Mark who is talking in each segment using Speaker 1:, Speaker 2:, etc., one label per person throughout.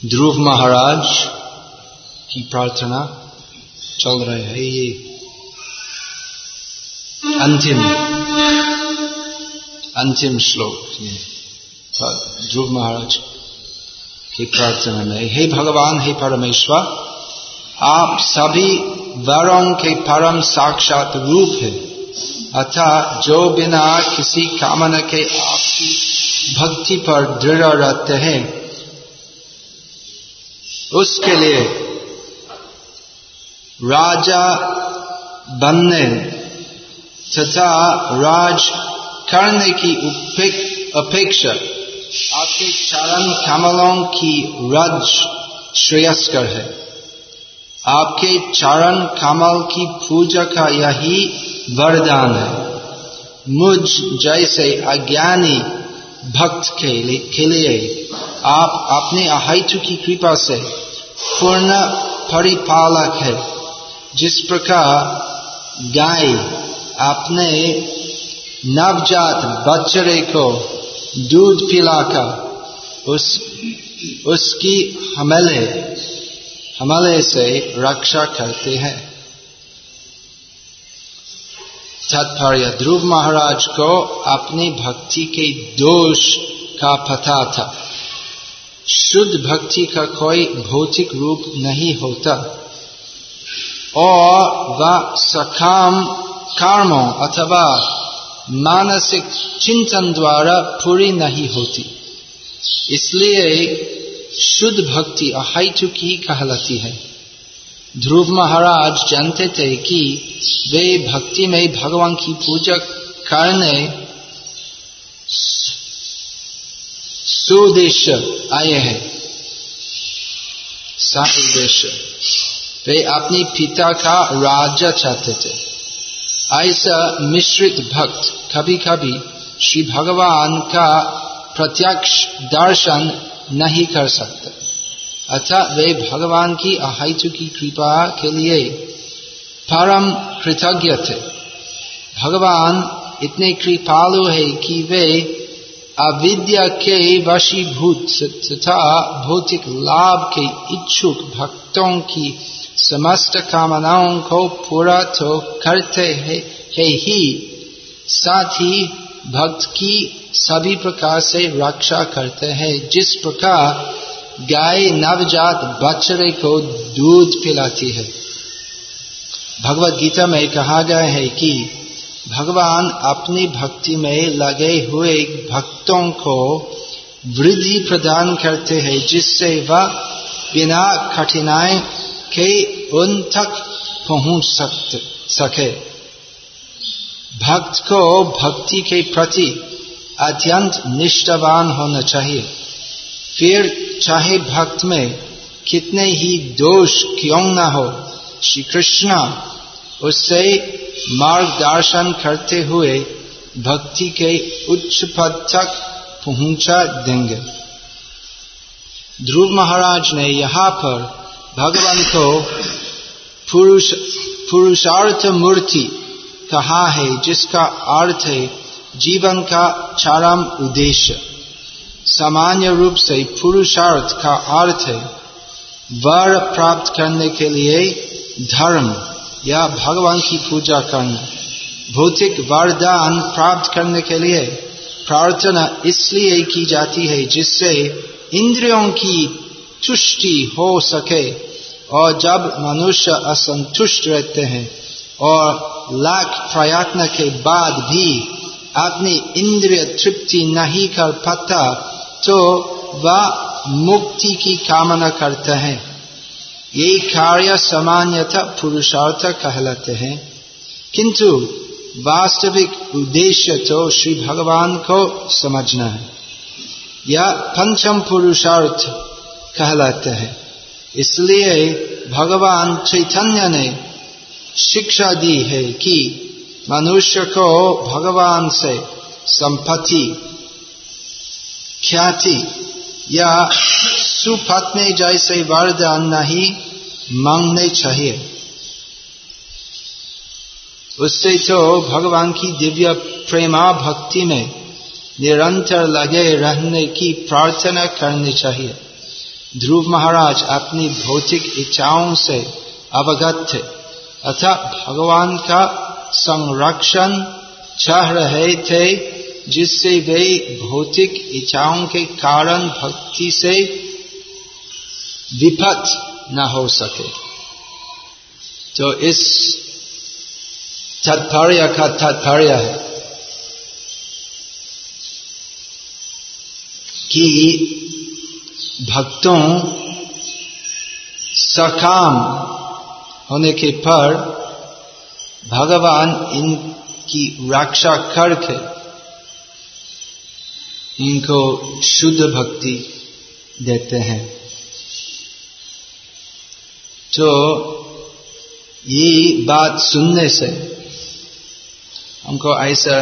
Speaker 1: ध्रुव महाराज की प्रार्थना चल रहे हैं। ये अंतिम श्लोक ध्रुव महाराज की प्रार्थना में, हे भगवान, हे परमेश्वर, आप सभी वरों के परम साक्षात रूप है, अतः जो बिना किसी कामना के आपकी भक्ति पर दृढ़ रहते हैं, उसके लिए राजा बनने तथा राज करने की अपेक्षा आपके चरण कमलों की रज श्रेयस्कर है। आपके चरण कमल की पूजा का यही वरदान है। मुझ जैसे अज्ञानी भक्त के लिए आप अपने अहेतु की कृपा से पूर्ण परिपालक है। जिस प्रकार गाय अपने नवजात बच्चे को दूध पिलाकर उसकी हमले से रक्षा करते हैं। तात्पर्य, ध्रुव महाराज को अपनी भक्ति के दोष का पता था। शुद्ध भक्ति का कोई भौतिक रूप नहीं होता और वह सकाम कर्मों अथवा मानसिक चिंतन द्वारा पूरी नहीं होती। इसलिए शुद्ध भक्ति अहेतु की कहलाती है। ध्रुव महाराज जानते थे कि वे भक्ति में भगवान की पूजा करने सुउद्देश्य आए हैं। सउद्देश्य, वे अपने पिता का राज्य चाहते थे। ऐसा मिश्रित भक्त कभी कभी श्री भगवान का प्रत्यक्ष दर्शन नहीं कर सकते, अतः वे भगवान की अहेतु की कृपा के लिए परम कृतज्ञ थे। भगवान इतने कृपालु है कि वे अविद्या के वशीभूत तथा भौतिक लाभ के इच्छुक भक्तों की समस्त कामनाओं को पूरा तो करते हैं ही, साथ ही भक्त की सभी प्रकार से रक्षा करते हैं। जिस प्रकार गाय नवजात बच्चे को दूध पिलाती है। भगवत गीता में कहा गया है कि भगवान अपनी भक्ति में लगे हुए भक्तों को वृद्धि प्रदान करते हैं, जिससे वह बिना कठिनाई के उन तक पहुंच सके। भक्त को भक्ति के प्रति अत्यंत निष्ठावान होना चाहिए। फिर चाहे भक्त में कितने ही दोष क्यों न हो, श्री कृष्ण उससे मार्गदर्शन करते हुए भक्ति के उच्च पद तक पहुंचा देंगे। ध्रुव महाराज ने यहाँ पर भगवान को पुरुषार्थ मूर्ति कहा है, जिसका अर्थ है जीवन का चरम उद्देश्य। सामान्य रूप से पुरुषार्थ का अर्थ है वर प्राप्त करने के लिए धर्म या भगवान की पूजा करना। भौतिक वरदान प्राप्त करने के लिए प्रार्थना इसलिए की जाती है जिससे इंद्रियों की तुष्टि हो सके, और जब मनुष्य असंतुष्ट रहते हैं और लाख प्रयत्न के बाद भी अपनी इंद्रिय तृप्ति नहीं कर पाता, तो वह मुक्ति की कामना करते हैं। ये कार्य सामान्यतः पुरुषार्थ कहलाते हैं, किंतु वास्तविक उद्देश्य तो श्री भगवान को समझना है। यह पंचम पुरुषार्थ कहलाते हैं। इसलिए भगवान चैतन्य ने शिक्षा दी है कि मनुष्य को भगवान से संपत्ति, ख्याति या सुपत्नी जैसे वरदान नहीं मांगने चाहिए। उससे तो भगवान की दिव्य प्रेमा भक्ति में निरंतर लगे रहने की प्रार्थना करनी चाहिए। ध्रुव महाराज अपनी भौतिक इच्छाओं से अवगत थे, अतः भगवान का संरक्षण चाह रहे थे, जिससे वे भौतिक इच्छाओं के कारण भक्ति से विपथ न हो सके। तो इस तात्पर्य का तात्पर्य है कि भक्तों सकाम होने के पर भगवान इनकी रक्षा करके इनको शुद्ध भक्ति देते हैं। तो ये बात सुनने से हमको ऐसा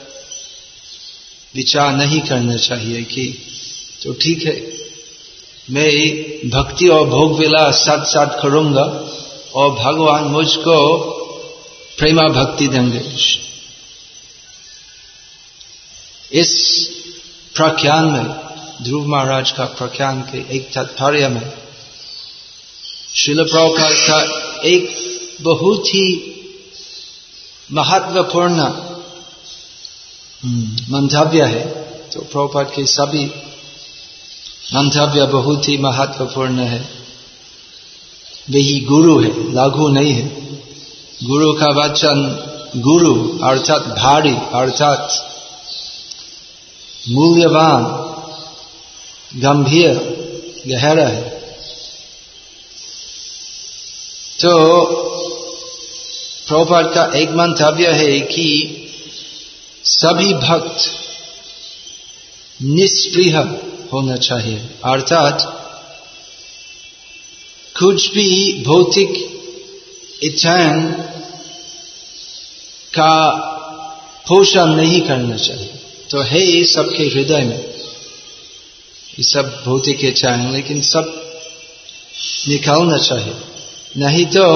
Speaker 1: विचार नहीं करना चाहिए कि तो ठीक है, मैं भक्ति और भोग विलास साथ साथ करूंगा और भगवान मुझको प्रेमा भक्ति देंगे। इस प्रख्यान में, ध्रुव महाराज का प्रख्यान के एक तात्पर्य में श्रील प्रभुपाद का एक बहुत ही महत्वपूर्ण मंतव्य है। तो प्रभुपाद के सभी मंतव्य बहुत ही महत्वपूर्ण है। वही गुरु है, लघु नहीं है। गुरु का वचन गुरु अर्थात भारी, अर्थात मूल्यवान, गंभीर, गहरा है। तो प्रभुपाद का एक मंतव्य है कि सभी भक्त निष्प्रिय होना चाहिए, अर्थात कुछ भी भौतिक इच्छाएं का पोषण नहीं करना चाहिए। तो है सबके हृदय में ये सब भौतिक इच्छाएं, लेकिन सब निकालना चाहिए, नहीं तो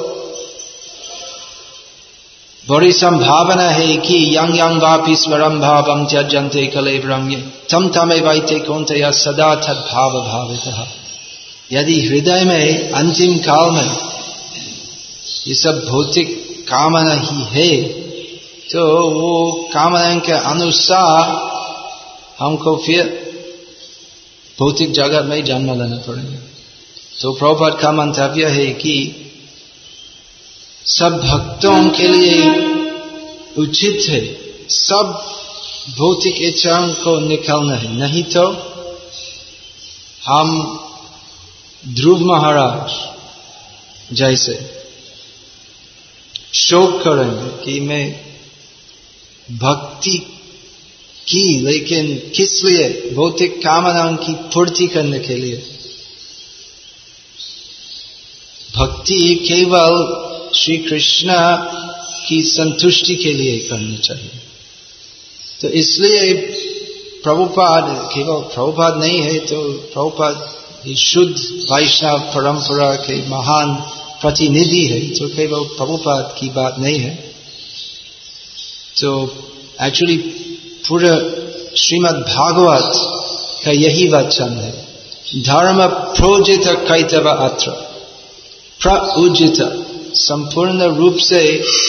Speaker 1: बड़ी संभावना है कि यंग यंग वापीश्वरम भावम त्यजन्ते कलेवरम तम तमे वैते कौन्तेय सदा तद भाव भावितः। यदि हृदय में अंतिम काल में ये सब भौतिक कामना ही है, तो वो कामना के अनुसार हमको फिर भौतिक जगत में जन्म लेना पड़ेगा। तो प्रभुपाद का मंतव्य है कि सब भक्तों के लिए उचित है सब भौतिक इच्छाओं को निकालना है, नहीं तो हम ध्रुव महाराज जैसे शोक करेंगे कि मैं भक्ति की, लेकिन किस लिए? भौतिक कामनाओं की पूर्ति करने के लिए। भक्ति केवल श्री कृष्ण की संतुष्टि के लिए करनी चाहिए। तो इसलिए प्रभुपाद केवल प्रभुपाद नहीं है, तो प्रभुपाद शुद्ध वैष्णव परंपरा के महान प्रतिनिधि है, तो केवल प्रभुपाद की बात नहीं है। तो एक्चुअली पूरा श्रीमद् भागवत का यही वचन है, धर्म प्रोजित कैतव अत्र प्रउजित, संपूर्ण रूप से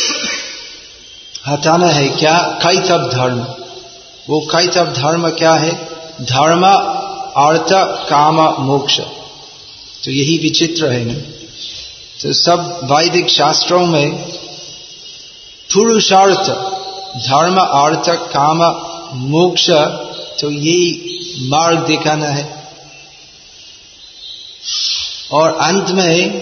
Speaker 1: हटाना है क्या? कैतव धर्म। वो कैतव धर्म क्या है? धर्म अर्थ काम मोक्ष। तो यही विचित्र है ना। तो सब वैदिक शास्त्रों में पुरुषार्थ धर्म अर्थ काम मोक्ष, तो यही मार्ग दिखाना है। और अंत में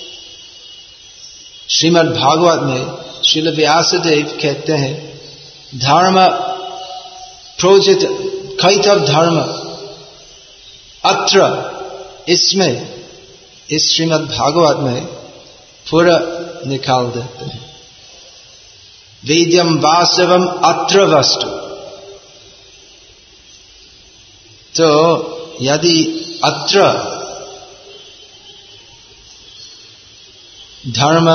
Speaker 1: श्रीमद् भागवत में श्रील व्यासदेव कहते हैं धर्म प्रोजित कैतव धर्म अत्र, इसमें इस श्रीमद् भागवत में पूरा निकाल देते हैं। वेद्यम वास्तवम अत्र वस्तु। तो यदि अत्र धर्म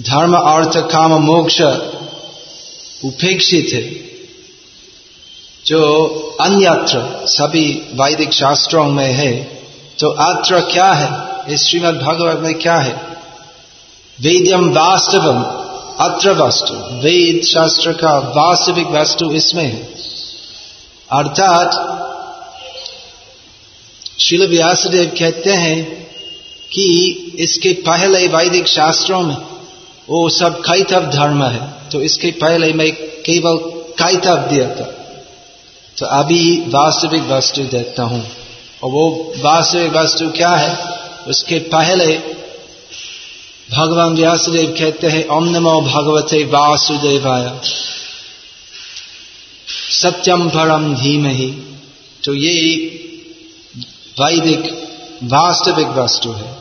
Speaker 1: अर्थ काम मोक्ष उपेक्षित है, जो अन्यत्र सभी वैदिक शास्त्रों में है, तो अत्र क्या है, इस श्रीमद् भागवत में क्या है? वेद्यम वास्तवम अत्र वस्तु, वेद शास्त्र का वास्तविक वस्तु इसमें है। अर्थात श्रील व्यासदेव कहते हैं कि इसके पहले वैदिक शास्त्रों में वो सब कैतव धर्म है, तो इसके पहले मैं केवल कैतव दिया था, तो अभी वास्तविक वस्तु देता हूं। और वो वास्तविक वस्तु क्या है? उसके पहले भगवान व्यासदेव कहते हैं ओम नमो भगवते वासुदेवाय सत्यम परम धीमहि। तो ये वैदिक वास्तविक वस्तु है।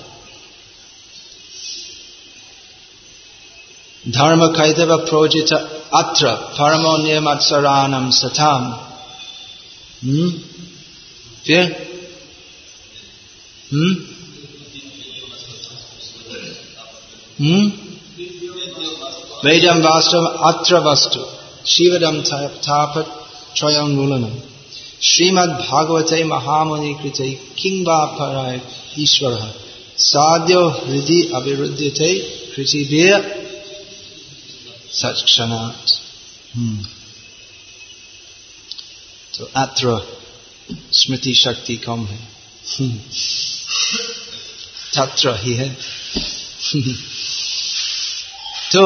Speaker 1: धर्म कैतव प्रोजित अत्र परमो नियमत्सराणम सताम। फिर वेदम वास्तव अत्र वस्तु शिवदम तापत त्रयंगुलनम श्रीमद् भागवते महामुनि कृते किं वा पराय ईश्वरः साध्यो हृदि अविरुध्यते कृतिभिः सत्क्षणात्। तो अत्र स्मृति शक्ति कम है, तत्र ही है। तो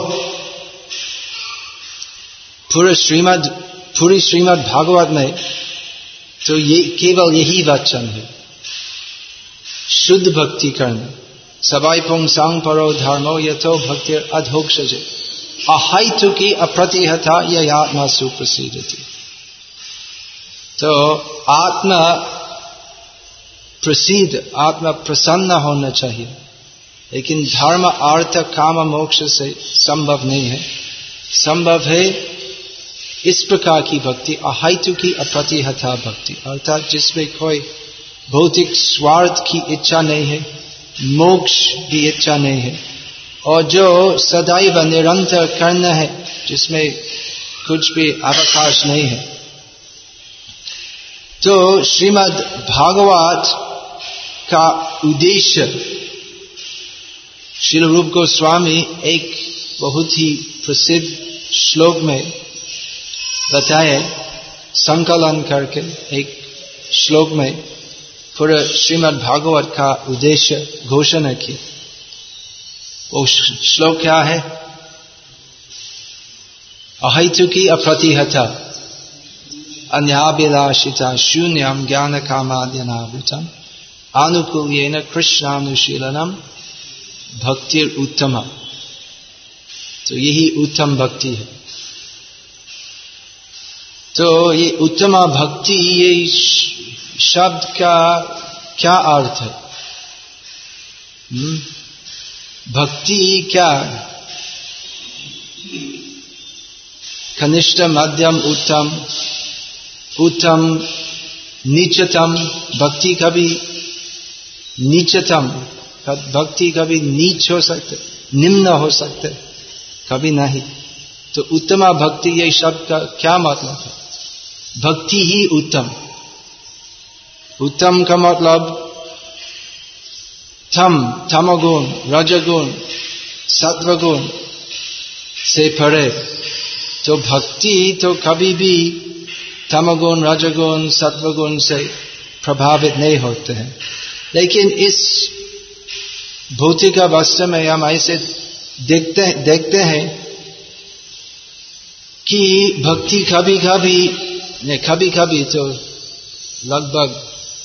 Speaker 1: पूरी श्रीमद् भागवत में तो ये केवल यही वचन है, शुद्ध भक्ति करना। सबाई पुंसांग परो धर्मो यथो भक्तिर अधोक्षजे अहैतुकी अप्रतिहता यह आत्मा सुप्रसिद्धति। तो आत्मा प्रसिद्ध, आत्मा प्रसन्न होना चाहिए, लेकिन धर्म अर्थ काम मोक्ष से संभव नहीं है। संभव है इस प्रकार की भक्ति, अहैतुकी अप्रतिहता भक्ति, अर्थात जिसमें कोई भौतिक स्वार्थ की इच्छा नहीं है, मोक्ष की इच्छा नहीं है, और जो सदैव निरंतर करना है, जिसमें कुछ भी अवकाश नहीं है। तो श्रीमद् भागवत का उद्देश्य श्रील रूप गोस्वामी एक बहुत ही प्रसिद्ध श्लोक में बताए, संकलन करके एक श्लोक में पूरे श्रीमद् भागवत का उद्देश्य घोषणा की। वो श्लोक क्या है? अहैतुकी अप्रतिहता अन्याभिलाषिता शून्यम ज्ञान कामाद्यनावृतम आनुकूल्येन कृष्णानुशीलनम भक्तिर उत्तम। तो यही उत्तम भक्ति है। तो ये उत्तम भक्ति, ये शब्द का क्या अर्थ है? भक्ति क्या? कनिष्ठ, मध्यम, उत्तम, उत्तम, नीचतम। भक्ति कभी नीचतम, भक्ति कभी नीच हो सकते, निम्न हो सकते, कभी नहीं। तो उत्तम भक्ति, ये शब्द का क्या मतलब है? भक्ति ही उत्तम। उत्तम का मतलब तमोगुण, रजगुण, सत्वगुण से परे। तो भक्ति तो कभी भी तमोगुण, रजगुण, सत्वगुण से प्रभावित नहीं होते हैं। लेकिन इस भौतिक अवस्था में हम ऐसे देखते हैं कि भक्ति कभी कभी तो लगभग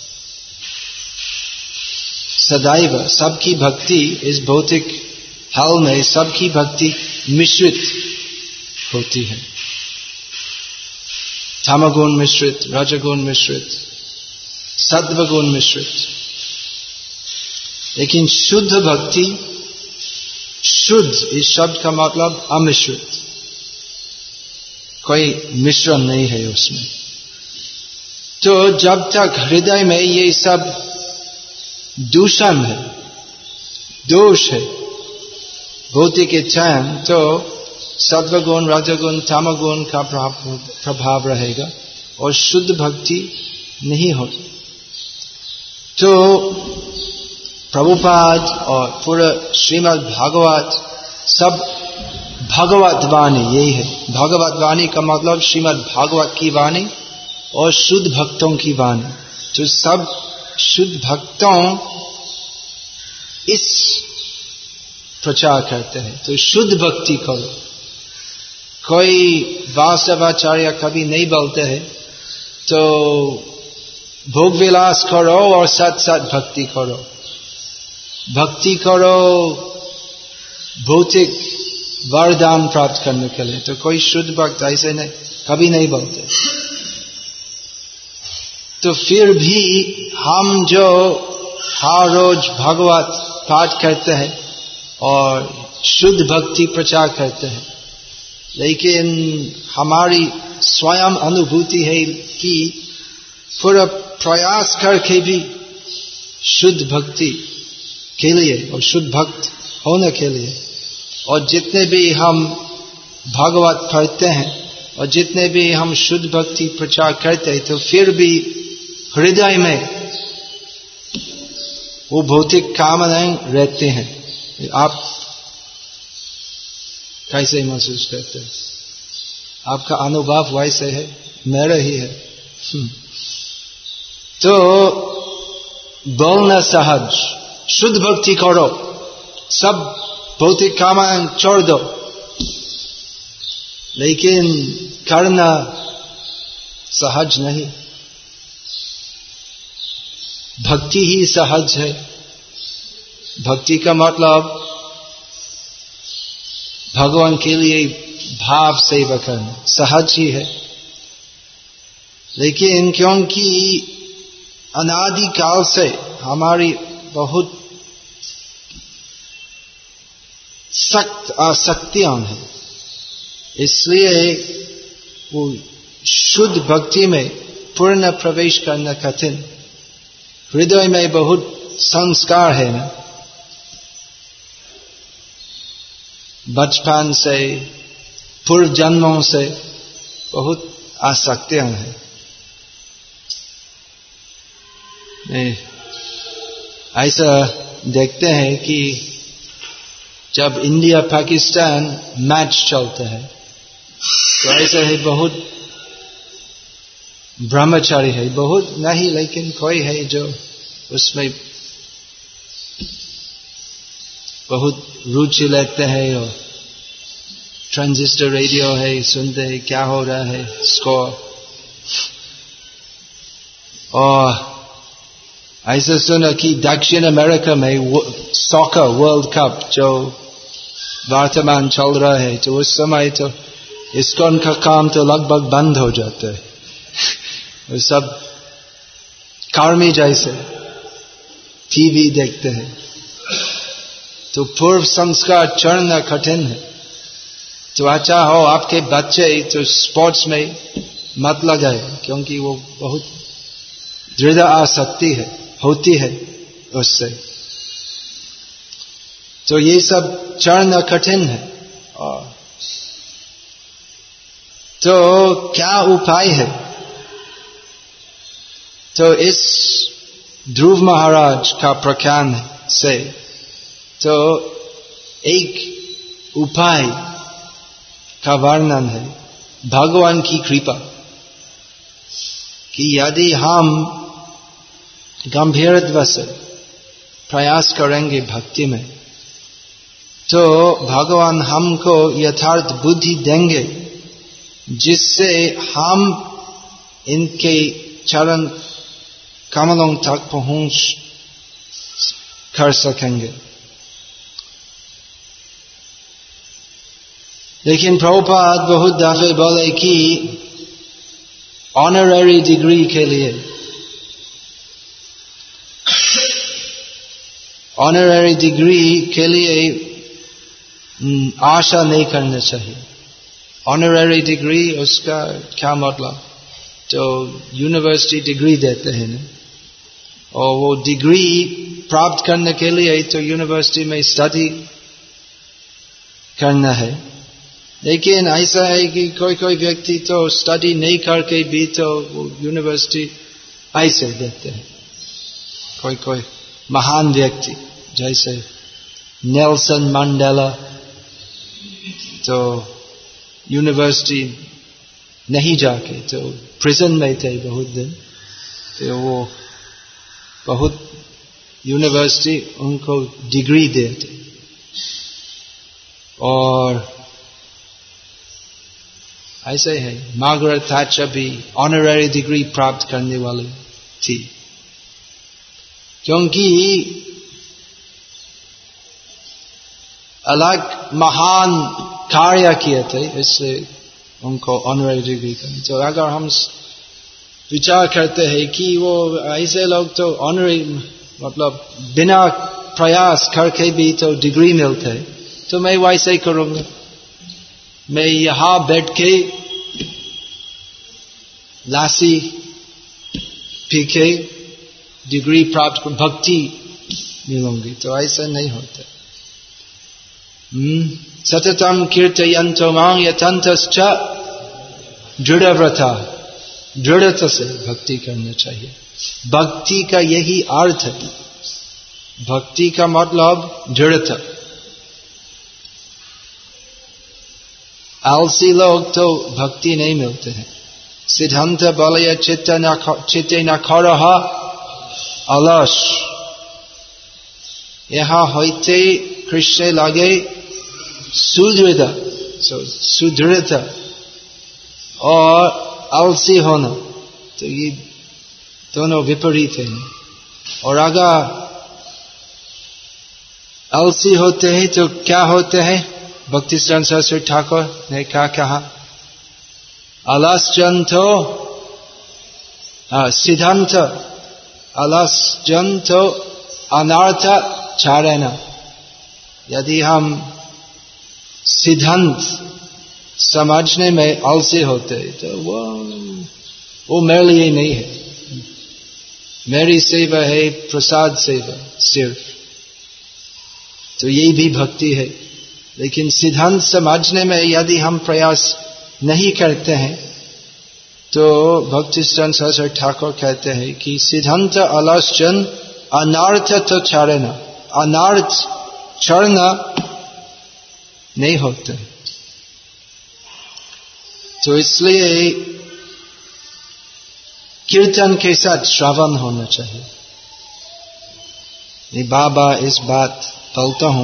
Speaker 1: सदैव सबकी भक्ति, इस भौतिक हाल में सबकी भक्ति मिश्रित होती है। तमोगुण मिश्रित, रजगुण मिश्रित, सत्वगुण मिश्रित। लेकिन शुद्ध भक्ति, शुद्ध इस शब्द का मतलब अमिश्रित, कोई मिश्रण नहीं है उसमें। तो जब तक हृदय में ये सब दूषण है, दोष है, भौतिक इच्छाएं, तो सत्वगुण, रजगुण, तमोगुण का प्रभाव रहेगा। और शुद्ध भक्ति नहीं होती। तो प्रभुपाद और पूरा श्रीमद् भागवत सब भगवत वाणी यही है। भगवत वाणी का मतलब श्रीमद् भागवत की वाणी और शुद्ध भक्तों की वाणी। तो सब शुद्ध भक्तों इस प्रचार करते हैं। तो शुद्ध भक्ति करो। कोई वासवाचार्य कभी नहीं बोलते हैं तो भोग विलास करो और सत सत भक्ति करो। भक्ति करो भौतिक वरदान प्राप्त करने के लिए। तो कोई शुद्ध भक्त ऐसे नहीं कभी नहीं बोलते। तो फिर भी हम जो हर रोज भगवत पाठ करते हैं और शुद्ध भक्ति प्रचार करते हैं, लेकिन हमारी स्वयं अनुभूति है कि पूरा प्रयास करके भी शुद्ध भक्ति के लिए और शुद्ध भक्त होने के लिए और जितने भी हम भागवत पढ़ते हैं और जितने भी हम शुद्ध भक्ति प्रचार करते हैं, तो फिर भी हृदय में वो भौतिक कामनाएं रहते हैं। आप कैसे महसूस करते हैं? आपका अनुभव वैसे है, मेरा ही है। तो बोलना सहज, शुद्ध भक्ति करो, सब भौतिक कामनाएं छोड़ दो, लेकिन करना सहज नहीं। भक्ति ही सहज है। भक्ति का मतलब भगवान के लिए भाव सेवा करना सहज ही है। लेकिन क्योंकि अनादि काल से हमारी बहुत सख्त आसक्तियां हैं, इसलिए वो शुद्ध भक्ति में पूर्ण प्रवेश करना कठिन। हृदय में बहुत संस्कार है ना, बचपन से पूर्व जन्मों से बहुत आसक्तियां हैं। ऐसा देखते हैं कि जब इंडिया पाकिस्तान मैच चलता है तो ऐसा है बहुत ब्रह्मचारी है, बहुत नहीं लेकिन कोई है जो उसमें बहुत रुचि लेते हैं और ट्रांजिस्टर रेडियो है, सुनते हैं क्या हो रहा है स्कोर। और ऐसा सुना कि दक्षिण अमेरिका में सॉकर वर्ल्ड कप जो वर्तमान चल रहा है, तो उस समय तो इस्कॉन का काम तो लगभग बंद हो जाता है। सब कर्मी जैसे टीवी देखते हैं। तो पूर्व संस्कार चढ़ना कठिन है। तो अच्छा हो आपके बच्चे तो स्पोर्ट्स में मत लगाए, क्योंकि वो बहुत दृढ़ आसक्ति है होती है उससे। तो ये सब चढ़ना कठिन है। तो क्या उपाय है? तो इस ध्रुव महाराज का प्रख्यान से तो एक उपाय का वर्णन है, भगवान की कृपा, कि यदि हम गंभीरत्व से प्रयास करेंगे भक्ति में, तो भगवान हमको यथार्थ बुद्धि देंगे, जिससे हम इनके चरण कमलों तक पहुंच कर सकेंगे। लेकिन प्रभुपाद बहुत दफे बोले कि ऑनररी डिग्री के लिए, ऑनररी डिग्री के लिए आशा नहीं करना चाहिए। ऑनररी डिग्री उसका क्या मतलब? तो यूनिवर्सिटी डिग्री देते हैं ना, और वो डिग्री प्राप्त करने के लिए तो यूनिवर्सिटी में स्टडी करना है। लेकिन ऐसा है कि कोई कोई व्यक्ति तो स्टडी नहीं करके भी तो वो यूनिवर्सिटी ऐसे देते हैं। कोई कोई महान व्यक्ति जैसे नेल्सन मंडेला तो यूनिवर्सिटी नहीं जाके तो प्रिजन में थे बहुत दिन, तो वो बहुत यूनिवर्सिटी उनको डिग्री देते। और ऐसे है मार्गरेट थैचर भी ऑनररी डिग्री प्राप्त करने वाली थी, क्योंकि अलग महान कार्य किए थे, इसलिए उनको ऑनररी डिग्री करनी। तो अगर हम विचार करते हैं कि वो ऐसे लोग तो ऑनररी मतलब बिना प्रयास करके भी तो डिग्री मिलते, तो मैं वैसे ही करूंगा। मैं यहां बैठ के लासी पी के डिग्री प्राप्त कर भक्ति मिलूंगी, तो ऐसा नहीं होता। सततम कीर्तयन्तो मां यतन्तश्च दृढ़व्रता, दृढ़ता से भक्ति करना चाहिए। भक्ति का यही अर्थ है, भक्ति का मतलब दृढ़ता। आलसी लोग तो भक्ति नहीं मिलते हैं। सिद्धांत बलय चित्ते न करह अलस, यहाँ होते कृष्ण लगे सुदृढ़, सुदृढ़ता और आलसी होना, तो ये दोनों विपरीत हैं। और अगर आलसी होते हैं तो क्या होते हैं? भक्ति सरस्वती ठाकुर ने क्या कहा? अलसजंतो सिद्धांत अलसजंतो अनर्थ चारण। यदि हम सिद्धांत समझने में आलसी होते तो वो मेरे लिए नहीं है, मेरी सेवा है प्रसाद सेवा सिर्फ, तो यही भी भक्ति है। लेकिन सिद्धांत समझने में यदि हम प्रयास नहीं करते हैं तो भक्ति सरस्वती ठाकुर कहते हैं कि सिद्धांत अलसजन अनर्थ तो चारण, अनर्थ चढ़ना नहीं होता। तो इसलिए कीर्तन के साथ श्रवण होना चाहिए। मैं बाबा इस बात बोलता हूं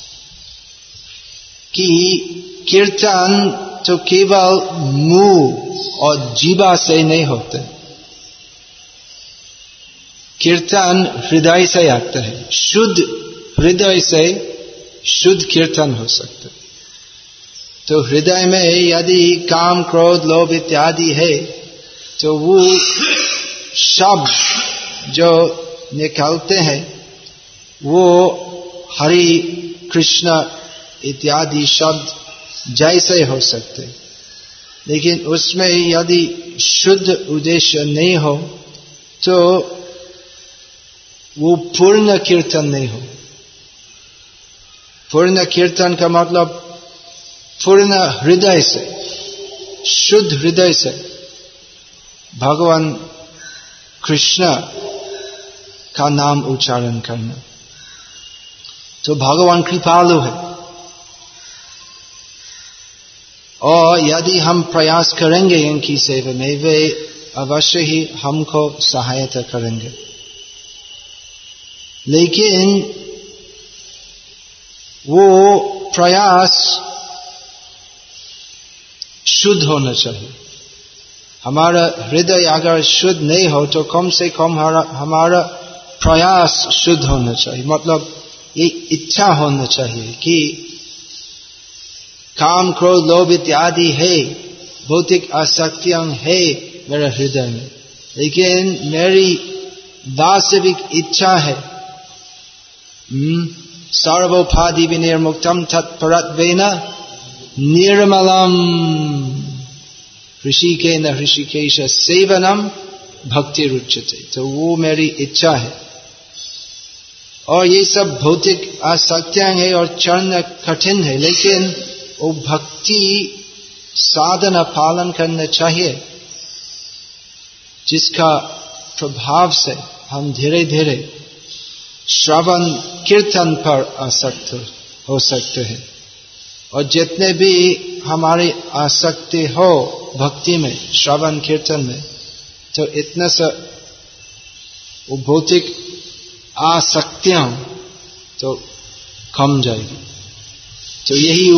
Speaker 1: कि कीर्तन तो केवल मुंह और जीवा से नहीं होते, कीर्तन हृदय से आता है। शुद्ध हृदय से शुद्ध कीर्तन हो सकता है। तो हृदय में यदि काम क्रोध लोभ इत्यादि है तो वो शब्द जो निकलते हैं वो हरि कृष्ण इत्यादि शब्द जैसे हो सकते, लेकिन उसमें यदि शुद्ध उद्देश्य नहीं हो तो वो पूर्ण कीर्तन नहीं हो। पूर्ण कीर्तन का मतलब पूर्ण हृदय से, शुद्ध हृदय से भगवान कृष्ण का नाम उच्चारण करना। तो भगवान कृपालु है, और यदि हम प्रयास करेंगे इनकी सेवा में, वे अवश्य ही हमको सहायता करेंगे। लेकिन वो प्रयास शुद्ध होना चाहिए। हमारा हृदय अगर शुद्ध नहीं हो तो कम से कम हमारा प्रयास शुद्ध होना चाहिए। मतलब ये इच्छा होना चाहिए कि काम क्रोध लोभ इत्यादि है, भौतिक आसक्तियां है मेरे हृदय में, लेकिन मेरी वास्तविक इच्छा है सर्वोपाधि विनिर्मुक्तम तत्परत्वेन निर्मलम ऋषिकेन ऋषिकेश सेवनम भक्ति रुच्यते। तो वो मेरी इच्छा है। और ये सब भौतिक आसक्तियां है और चरण कठिन है, लेकिन वो भक्ति साधना पालन करना चाहिए, जिसका प्रभाव से हम धीरे धीरे श्रवण कीर्तन पर आसक्त हो सकते हैं। और जितने भी हमारी आसक्ति हो भक्ति में, श्रवण कीर्तन में, तो इतना सा वो भौतिक आसक्तियां तो कम जाएगी। तो यही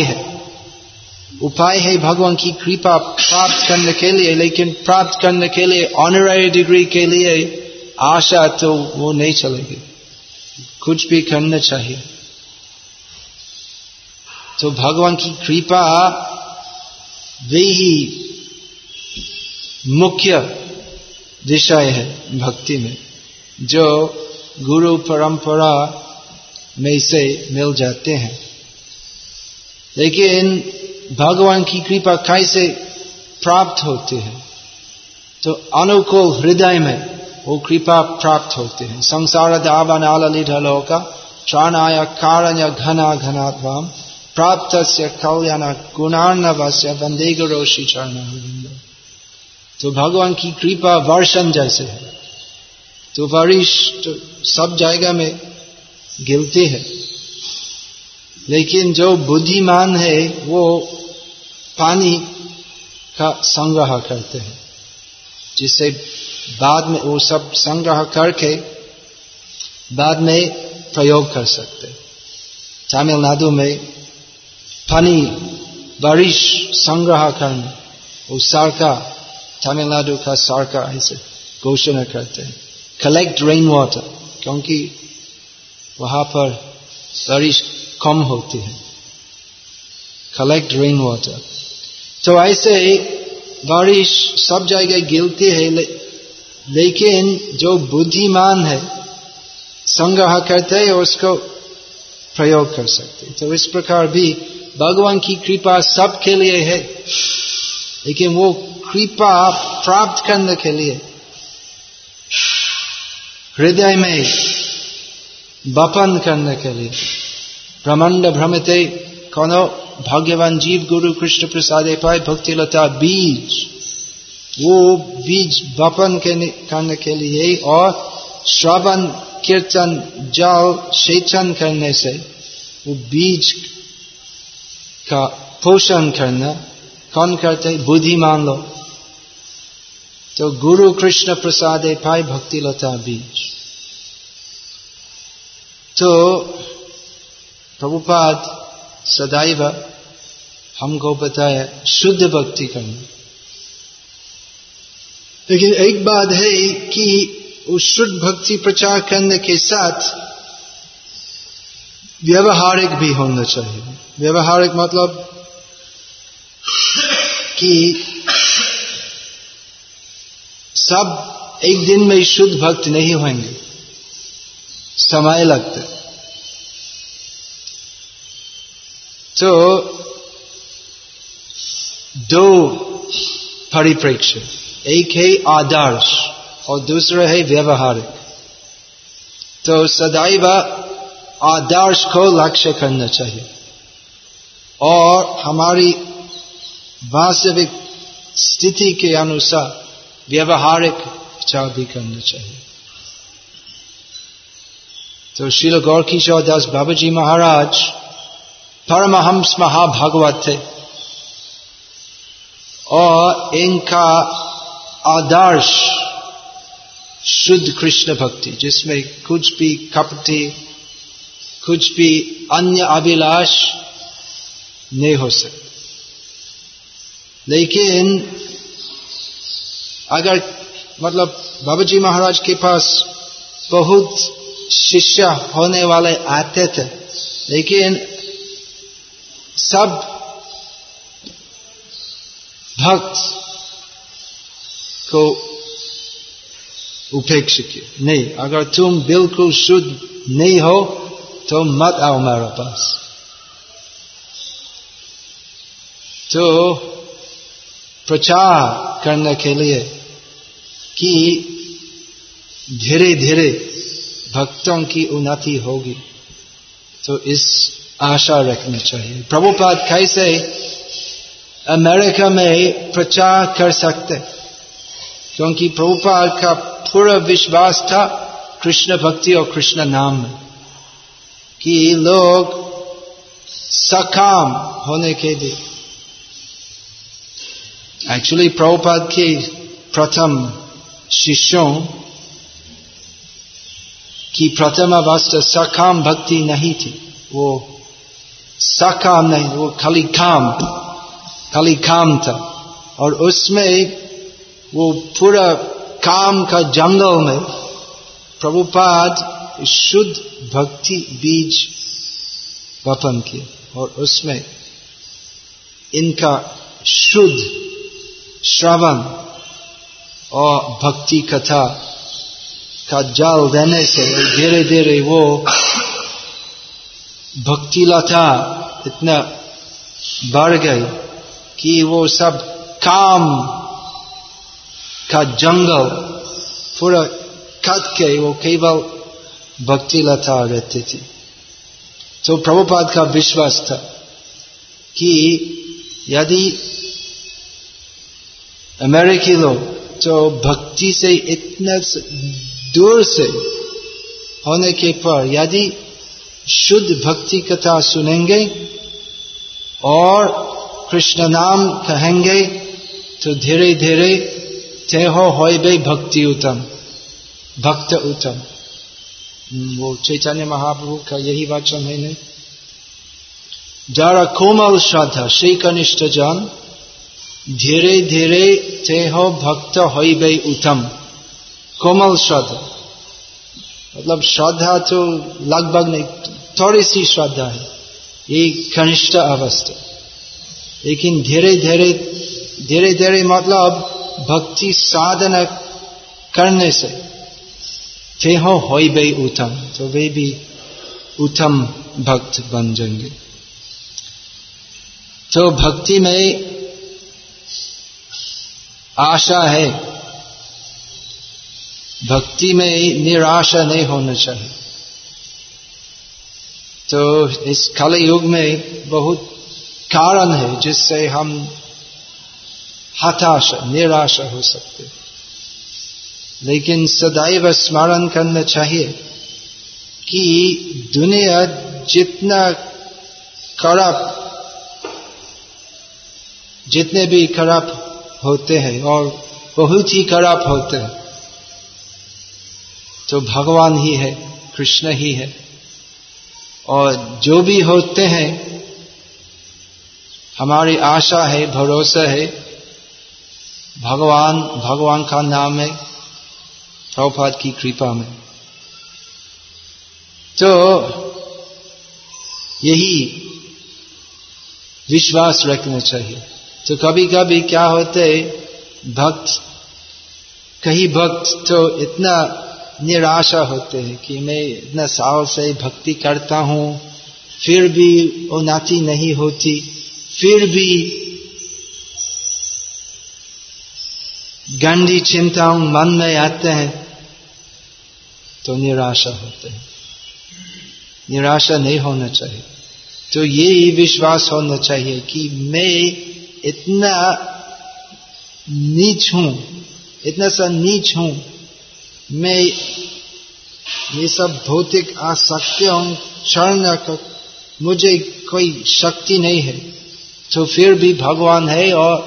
Speaker 1: उपाय है भगवान की कृपा प्राप्त करने के लिए। लेकिन प्राप्त करने के लिए ऑनररी डिग्री के लिए आशा तो वो नहीं चलेगी, कुछ भी करना चाहिए। तो भगवान की कृपा वही मुख्य विषय है भक्ति में, जो गुरु परंपरा में से मिल जाते हैं। लेकिन भगवान की कृपा कैसे प्राप्त होती है? तो अनुकूल हृदय में वो कृपा प्राप्त होते हैं। संसार दावानालिढलोका त्राणाय कारण्य घना घनात्वाम प्राप्तस्य कल्याण गुणार्णवस्य वंदे गुरु श्री चरणं। तो भगवान की कृपा वर्षण जैसे है, तो बारिश तो सब जगह में गिरती है। लेकिन जो बुद्धिमान है वो पानी का संग्रह करते हैं, जिससे बाद में वो सब संग्रह करके बाद में प्रयोग कर सकते। तमिलनाडु में पानी बारिश संग्रह करना वो सरकार, तमिलनाडु का सरकार ऐसे घोषणा करते हैं, कलेक्ट रेन वाटर, क्योंकि वहां पर बारिश कम होती है। Collect rain water. तो ऐसे बारिश सब जगह गिरती है, लेकिन जो बुद्धिमान है संग्रह करते हैं, उसको प्रयोग कर सकते। तो इस प्रकार भी भगवान की कृपा सबके लिए है, लेकिन वो कृपा प्राप्त करने के लिए हृदय में वपन करने के लिए ब्रह्मांड भ्रमिते कोनो भाग्यवान जीव गुरु कृष्ण प्रसादे पाए भक्ति लता बीज, वो बीज वपन करने के लिए और श्रवण कीर्तन जल सेचन करने से वो बीज का पोषण करना कौन करते? बुद्धिमान लोग। तो गुरु कृष्ण प्रसादे पाए भक्ति लता बीज। तो प्रभुपाद सदैव हमको बताया शुद्ध भक्ति करना। लेकिन एक बात है कि उस शुद्ध भक्ति प्रचार करने के साथ व्यवहारिक भी होना चाहिए। व्यवहारिक मतलब कि सब एक दिन में शुद्ध भक्त नहीं होंगे, समय लगता है। तो दो परिप्रेक्ष्य, एक है आदर्श और दूसरा है व्यवहारिक। तो सदैव आदर्श को लक्ष्य करना चाहिए और हमारी वास्तविक स्थिति के अनुसार व्यवहारिक विचार भी करना चाहिए। तो श्रील गौर किशोर दास बाबा जी महाराज परमहंस महाभागवत थे और इनका आदर्श शुद्ध कृष्ण भक्ति, जिसमें कुछ भी कपटी, कुछ भी अन्य अभिलाष नहीं हो सकता। लेकिन अगर मतलब बाबा जी महाराज के पास बहुत शिष्य होने वाले आते थे, लेकिन सब भक्त को उपेक्षा किया। नहीं, अगर तुम बिल्कुल शुद्ध नहीं हो तो मत आओ मेरे पास। तो प्रचार करने के लिए कि धीरे धीरे भक्तों की उन्नति होगी, तो इस आशा रखनी चाहिए। प्रभुपाद कैसे अमेरिका में प्रचार कर सकते, क्योंकि प्रभुपाद का पूरा विश्वास था कृष्ण भक्ति और कृष्ण नाम में, कि लोग सकाम होने के लिए। एक्चुअली प्रभुपाद के प्रथम शिष्यों की प्रथम अवस्था सकाम भक्ति नहीं थी, वो सकाम नहीं, वो खाली काम था। और उसमें वो पूरा काम का जंगल में प्रभुपाद शुद्ध भक्ति बीज वपन किए, और उसमें इनका शुद्ध श्रवण और भक्ति कथा का जल देने से धीरे धीरे वो भक्ति लता इतना बढ़ गई कि वो सब काम का जंगल पूरा कट के वो केवल भक्ति लता रहती थी। तो प्रभुपाद का विश्वास था कि यदि अमेरिकी लोग तो भक्ति से इतने दूर से होने के पर यदि शुद्ध भक्ति कथा सुनेंगे और कृष्ण नाम कहेंगे तो धीरे धीरे तेहो होइबे भक्ति उत्तम, भक्त उत्तम। वो चैतन्य महाप्रभु का यही वचन है नहीं, जारा कोमल श्रद्धा श्री कनिष्ठ जन धीरे धीरे तेहो भक्त होइबे उत्तम। कोमल श्रद्धा मतलब श्रद्धा तो लगभग नहीं, थोड़ी सी श्रद्धा है, ये कनिष्ठ अवस्था। लेकिन धीरे धीरे मतलब भक्ति साधना करने से तेहो होइबे उत्तम, तो वे भी उत्तम भक्त बन जाएंगे। तो भक्ति में आशा है, भक्ति में निराशा नहीं होना चाहिए। तो इस कलि युग में बहुत कारण है जिससे हम हताशा निराशा हो सकते, लेकिन सदैव स्मरण करना चाहिए कि दुनिया जितना जितने भी खराब होते हैं और बहुत ही खराब होते हैं, तो भगवान ही है, कृष्ण ही है। और जो भी होते हैं हमारी आशा है, भरोसा है भगवान का नाम है, प्रभुपाद की कृपा में। तो यही विश्वास रखना चाहिए। तो कभी कभी क्या होते कई भक्त तो इतना निराशा होते हैं कि मैं इतना साल से भक्ति करता हूँ फिर भी उन्नति नहीं होती, फिर भी गंदी चिंताओं मन में आते हैं, तो निराशा होते हैं। निराशा नहीं होना चाहिए। तो यही विश्वास होना चाहिए कि मैं इतना नीच हूं, इतना सा नीच हूं, मैं ये सब भौतिक आसक्तियों छोड़ने का मुझे कोई शक्ति नहीं है, तो फिर भी भगवान है और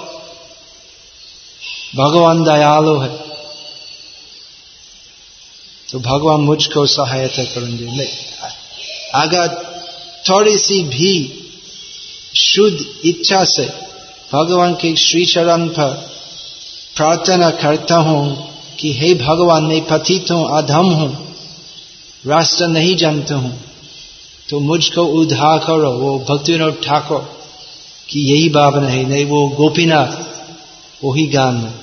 Speaker 1: भगवान दयालु है, तो भगवान मुझको सहायता करेंगे। मैं अगर थोड़ी सी भी शुद्ध इच्छा से भगवान के श्री चरण पर प्रार्थना करता हूं कि हे भगवान मैं पतित हूं, अधम हूं, रास्ता नहीं जानता हूं, तो मुझको उद्धार करो। वो भक्तिविनोद ठाकुर की यही भावना है, नहीं वो गोपीनाथ वही गान में,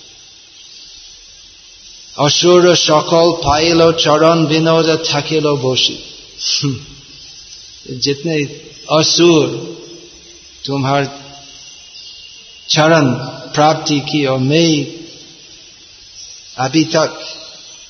Speaker 1: असुर सकल पाइलो चरण विनोद থাকিলো বসি। जितने असुर तुम्हारे चरण प्राप्ति की और मैं अभी तक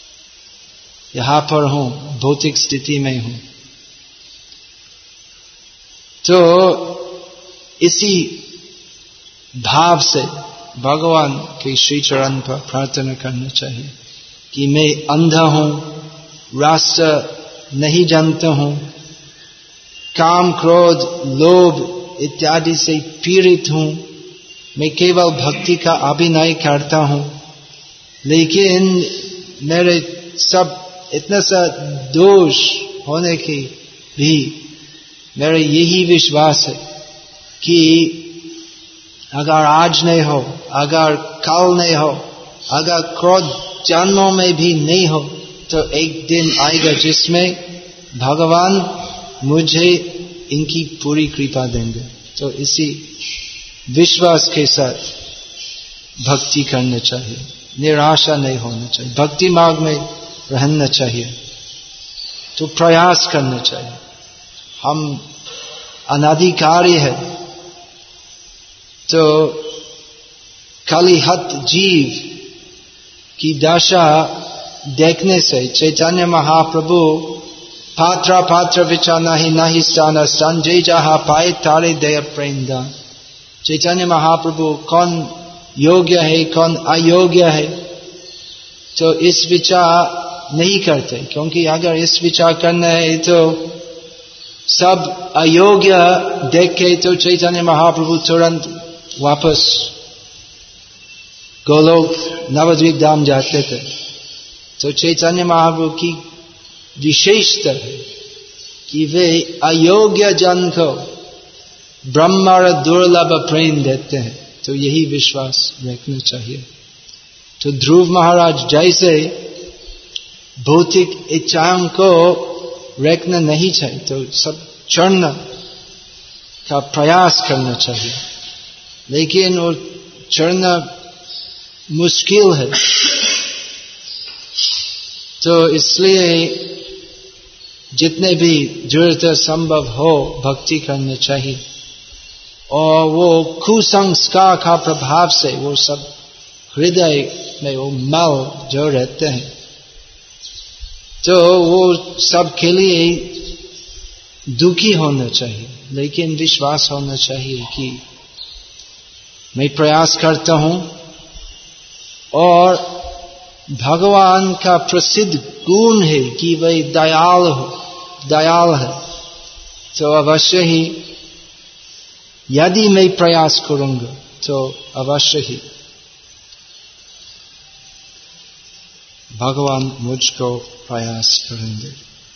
Speaker 1: यहाँ पर हूं, भौतिक स्थिति में हूं। तो इसी भाव से भगवान के श्री चरण पर प्रार्थना करना चाहिए कि मैं अंधा हूं, रास्ता नहीं जानता हूं, काम क्रोध लोभ इत्यादि से पीड़ित हूं, मैं केवल भक्ति का अभिनय करता हूं, लेकिन मेरे सब इतना सा दोष होने की भी मेरा यही विश्वास है कि अगर आज नहीं हो, अगर कल नहीं हो, अगर क्रोध जन्मों में भी नहीं हो, तो एक दिन आएगा जिसमें भगवान मुझे इनकी पूरी कृपा देंगे। तो इसी विश्वास के साथ भक्ति करना चाहिए, निराशा नहीं होना चाहिए, भक्ति मार्ग में रहना चाहिए, तो प्रयास करना चाहिए। हम अनाधिकारी है, तो कलिहत जीव की दशा देखने से चैतन्य महाप्रभु पात्र पात्र विचार नहीं स्थान संजय जहा पाए तारे दया प्रेम दान। चैतन्य महाप्रभु कौन योग्य है कौन अयोग्य है, तो इस विचार नहीं करते, क्योंकि अगर इस विचार करना है तो सब अयोग्य देख के तो चैतन्य महाप्रभु तुरंत वापस गोलोक नवद्वीप धाम जाते थे। तो चैतन्य महाप्रभु की विशेषता है कि वे अयोग्य जन को ब्रह्म दुर्लभ प्रेम देते हैं, तो यही विश्वास रखना चाहिए। तो ध्रुव महाराज जैसे भौतिक इच्छाओं को रखना नहीं चाहिए, तो सब चढ़ना का प्रयास करना चाहिए, लेकिन वो चढ़ना मुश्किल है, तो इसलिए जितने भी जरूरत संभव हो भक्ति करना चाहिए। और वो कुसंस्कार का प्रभाव से वो सब हृदय में वो मल जो रहते हैं, तो वो सब के लिए दुखी होना चाहिए, लेकिन विश्वास होना चाहिए कि मैं प्रयास करता हूं और भगवान का प्रसिद्ध गुण है कि वह दयाल है, तो अवश्य ही यदि मैं प्रयास करूंगा तो अवश्य ही भगवान मुझको प्रयास करेंगे।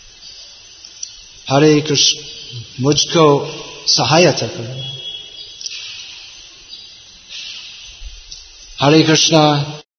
Speaker 1: हरे कृष्ण, मुझको सहायता करें। हरे कृष्णा।